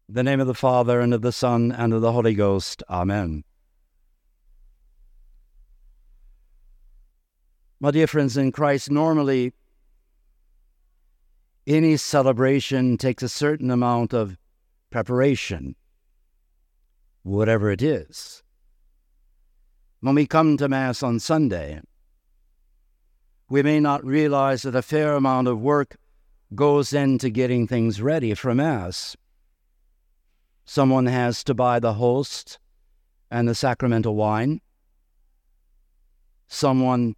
In the name of the Father, and of the Son, and of the Holy Ghost. Amen. My dear friends in Christ, normally any celebration takes a certain amount of preparation, whatever it is. When we come to Mass on Sunday, we may not realize that a fair amount of work goes into getting things ready for Mass. Someone has to buy the host and the sacramental wine. Someone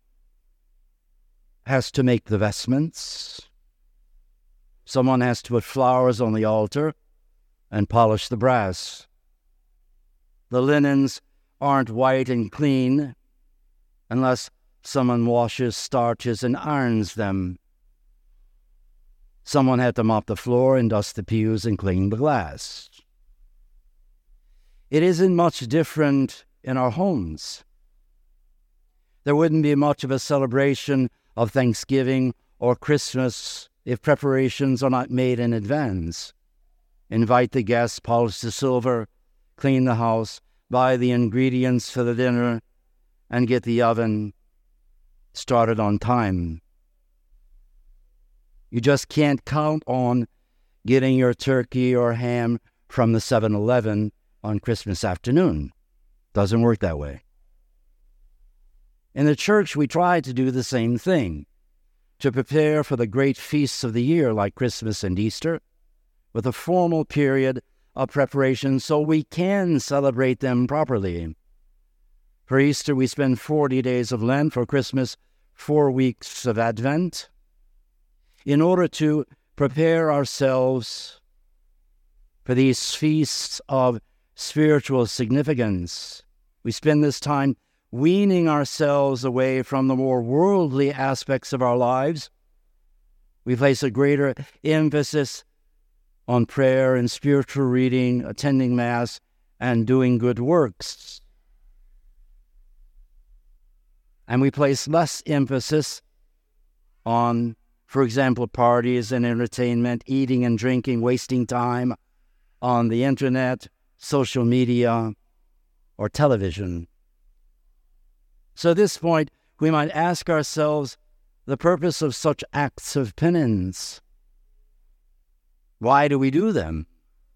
has to make the vestments. Someone has to put flowers on the altar and polish the brass. The linens aren't white and clean unless someone washes, starches, and irons them. Someone had to mop the floor and dust the pews and clean the glass. It isn't much different in our homes. There wouldn't be much of a celebration of Thanksgiving or Christmas if preparations are not made in advance. Invite the guests, polish the silver, clean the house, buy the ingredients for the dinner, and get the oven started on time. You just can't count on getting your turkey or ham from the 7-Eleven on Christmas afternoon. Doesn't work that way. In the church, we try to do the same thing, to prepare for the great feasts of the year like Christmas and Easter, with a formal period of preparation so we can celebrate them properly. For Easter, we spend 40 days of Lent. For Christmas, 4 weeks of Advent. In order to prepare ourselves for these feasts of spiritual significance, we spend this time weaning ourselves away from the more worldly aspects of our lives. We place a greater emphasis on prayer and spiritual reading, attending Mass, and doing good works. And we place less emphasis on, for example, parties and entertainment, eating and drinking, wasting time on the internet, social media, or television. So at this point, we might ask ourselves the purpose of such acts of penance. Why do we do them?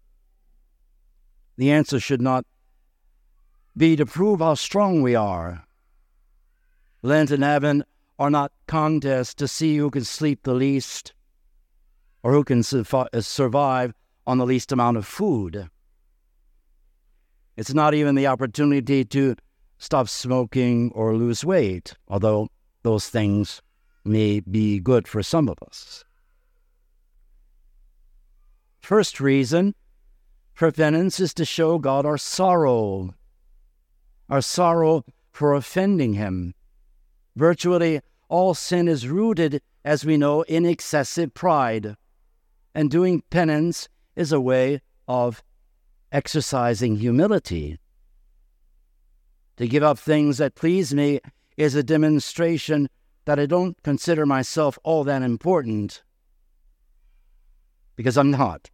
The answer should not be to prove how strong we are. Lent and Advent are not contests to see who can sleep the least or who can survive on the least amount of food. It's not even the opportunity to stop smoking or lose weight, although those things may be good for some of us. First reason for penance is to show God our sorrow for offending Him. Virtually all sin is rooted, as we know, in excessive pride, and doing penance is a way of exercising humility. To give up things that please me is a demonstration that I don't consider myself all that important, because I'm not.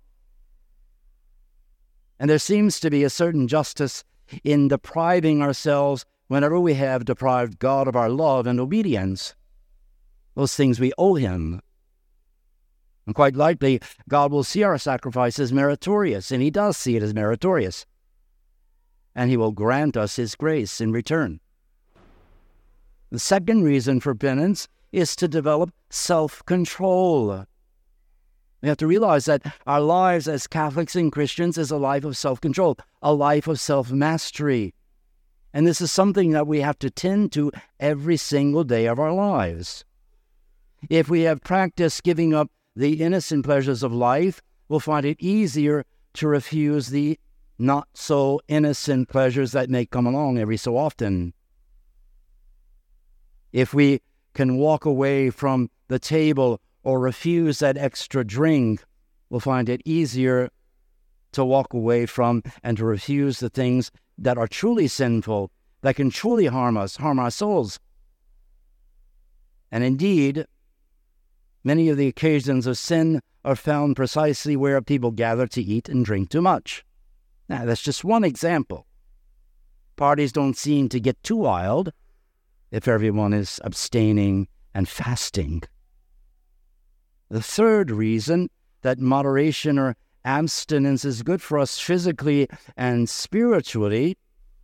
And there seems to be a certain justice in depriving ourselves whenever we have deprived God of our love and obedience. Those things we owe Him. And quite likely, God will see our sacrifice as meritorious, and He does see it as meritorious. And He will grant us His grace in return. The second reason for penance is to develop self-control. We have to realize that our lives as Catholics and Christians is a life of self-control, a life of self-mastery. And this is something that we have to tend to every single day of our lives. If we have practiced giving up the innocent pleasures of life, we'll find it easier to refuse the not-so-innocent pleasures that may come along every so often. If we can walk away from the table or refuse that extra drink, we'll find it easier to walk away from and to refuse the things that are truly sinful, that can truly harm us, harm our souls. And indeed, Many of the occasions of sin are found precisely where people gather to eat and drink too much. Now, that's just one example. Parties don't seem to get too wild if everyone is abstaining and fasting. The third reason that moderation or abstinence is good for us physically and spiritually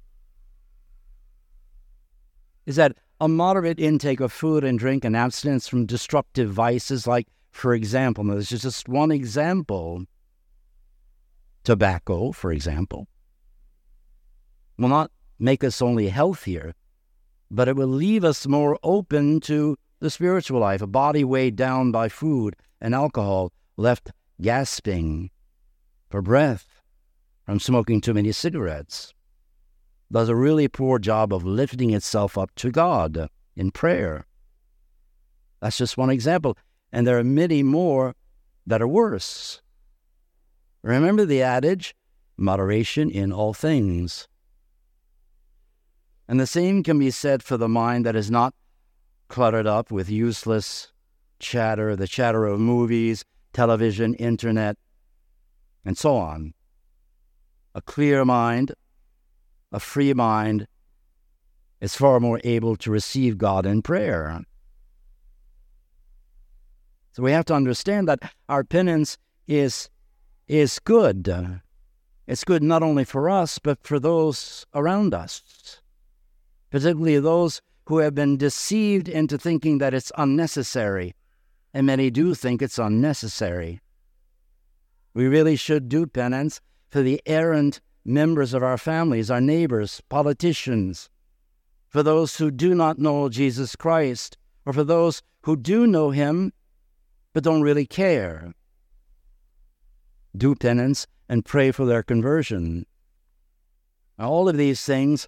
is that a moderate intake of food and drink and abstinence from destructive vices like, for example, now this is just one example, tobacco, for example, will not make us only healthier, but it will leave us more open to the spiritual life. A body weighed down by food and alcohol, left gasping for breath from smoking too many cigarettes, does a really poor job of lifting itself up to God in prayer. That's just one example. And there are many more that are worse. Remember the adage, moderation in all things. And the same can be said for the mind that is not cluttered up with useless chatter, the chatter of movies, television, internet, and so on. A clear mind, a free mind, is far more able to receive God in prayer. So we have to understand that our penance is good. It's good not only for us, but for those around us, particularly those who have been deceived into thinking that it's unnecessary, and many do think it's unnecessary. We really should do penance for the errant members of our families, our neighbors, politicians, for those who do not know Jesus Christ, or for those who do know Him but don't really care. Do penance and pray for their conversion. Now, all of these things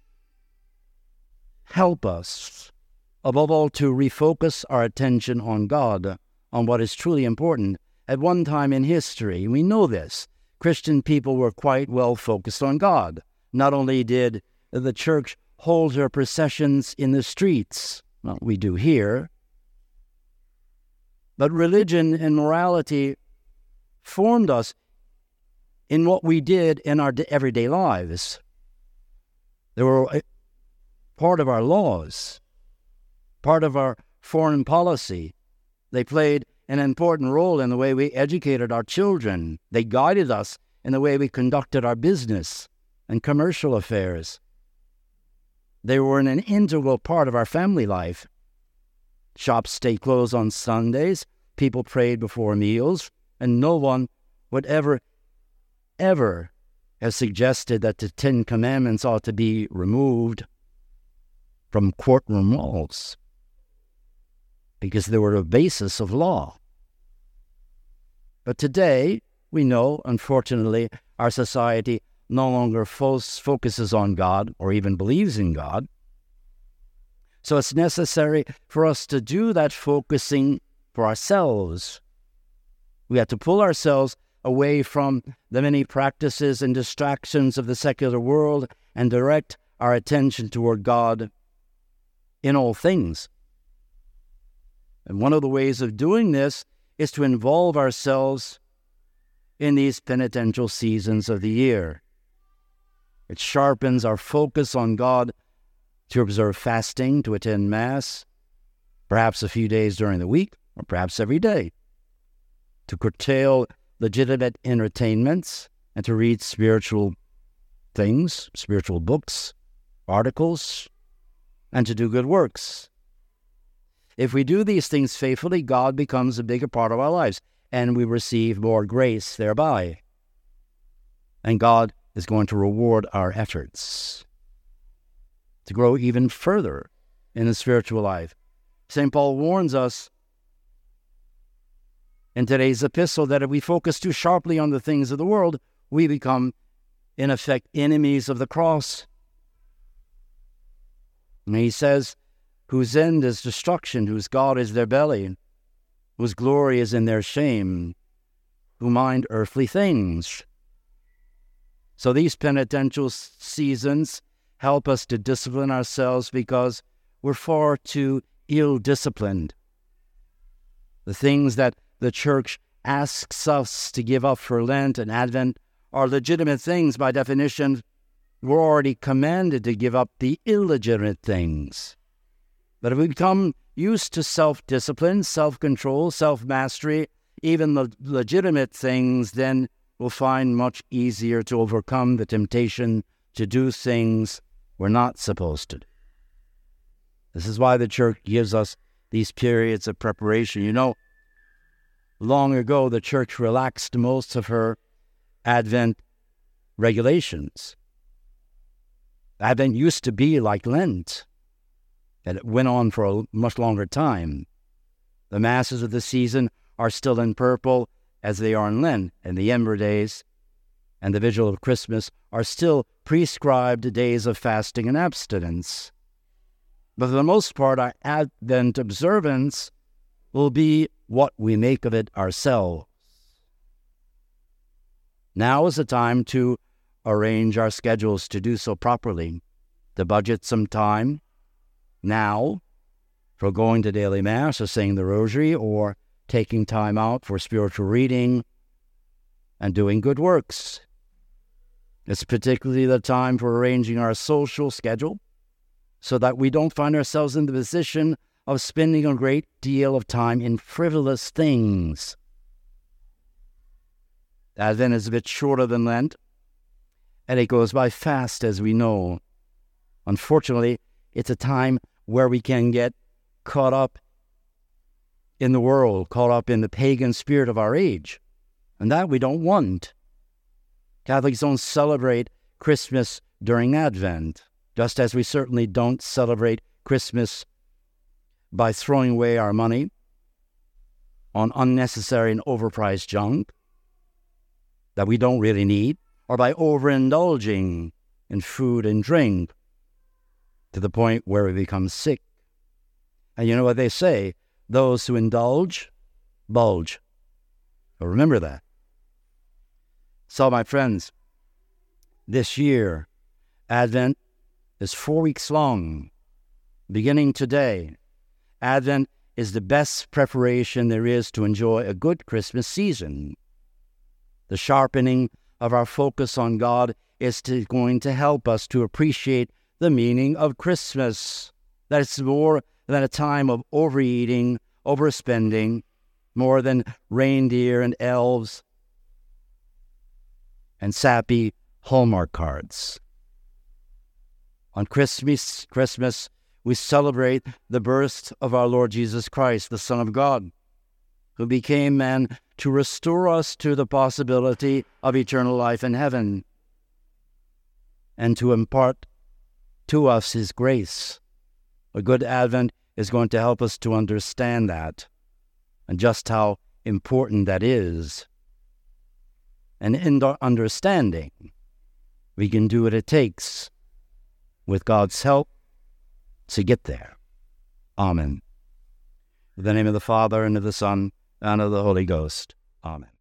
help us, above all, to refocus our attention on God, on what is truly important. At one time in history, we know this, Christian people were quite well focused on God. Not only did the church hold her processions in the streets, well, we do here, but religion and morality formed us in what we did in our everyday lives. They were part of our laws, part of our foreign policy. They played an important role in the way we educated our children. They guided us in the way we conducted our business and commercial affairs. They were an integral part of our family life. Shops stayed closed on Sundays, people prayed before meals, and no one would ever have suggested that the 10 Commandments ought to be removed from courtroom walls, because they were the basis of law. But today, we know, unfortunately, our society no longer focuses on God or even believes in God. So it's necessary for us to do that focusing for ourselves. We have to pull ourselves away from the many practices and distractions of the secular world and direct our attention toward God in all things. And one of the ways of doing this is to involve ourselves in these penitential seasons of the year. It sharpens our focus on God to observe fasting, to attend Mass, perhaps a few days during the week, or perhaps every day, to curtail legitimate entertainments, and to read spiritual things, spiritual books, articles, and to do good works. If we do these things faithfully, God becomes a bigger part of our lives, and we receive more grace thereby. And God is going to reward our efforts to grow even further in the spiritual life. St. Paul warns us in today's epistle that if we focus too sharply on the things of the world, we become, in effect, enemies of the cross. And he says, whose end is destruction, whose God is their belly, whose glory is in their shame, who mind earthly things. So these penitential seasons help us to discipline ourselves because we're far too ill-disciplined. The things that the church asks us to give up for Lent and Advent are legitimate things by definition. We're already commanded to give up the illegitimate things. But if we become used to self-discipline, self-control, self-mastery, even the legitimate things, then we'll find much easier to overcome the temptation to do things we're not supposed to do. This is why the church gives us these periods of preparation. You know, long ago, the church relaxed most of her Advent regulations. Advent used to be like Lent, and it went on for a much longer time. The masses of the season are still in purple as they are in Lent, and the Ember Days and the Vigil of Christmas are still prescribed days of fasting and abstinence. But for the most part, our Advent observance will be what we make of it ourselves. Now is the time to arrange our schedules to do so properly, to budget some time now for going to daily Mass or saying the Rosary or taking time out for spiritual reading and doing good works. It's particularly the time for arranging our social schedule so that we don't find ourselves in the position of spending a great deal of time in frivolous things. Advent is a bit shorter than Lent, and it goes by fast, as we know. Unfortunately, it's a time where we can get caught up in the world, caught up in the pagan spirit of our age, and that we don't want. Catholics don't celebrate Christmas during Advent, just as we certainly don't celebrate Christmas by throwing away our money on unnecessary and overpriced junk that we don't really need, or by overindulging in food and drink to the point where we become sick. And you know what they say? Those who indulge, bulge. So remember that. So, my friends, this year, Advent is 4 weeks long, beginning today. Advent is the best preparation there is to enjoy a good Christmas season. The sharpening of our focus on God is going to help us to appreciate the meaning of Christmas, that it's more than a time of overeating, overspending, more than reindeer and elves and sappy Hallmark cards. On Christmas, we celebrate the birth of our Lord Jesus Christ, the Son of God, who became man to restore us to the possibility of eternal life in heaven and to impart to us his grace. A good Advent is going to help us to understand that and just how important that is. And in the understanding, we can do what it takes with God's help to get there. Amen. In the name of the Father, and of the Son, and of the Holy Ghost. Amen.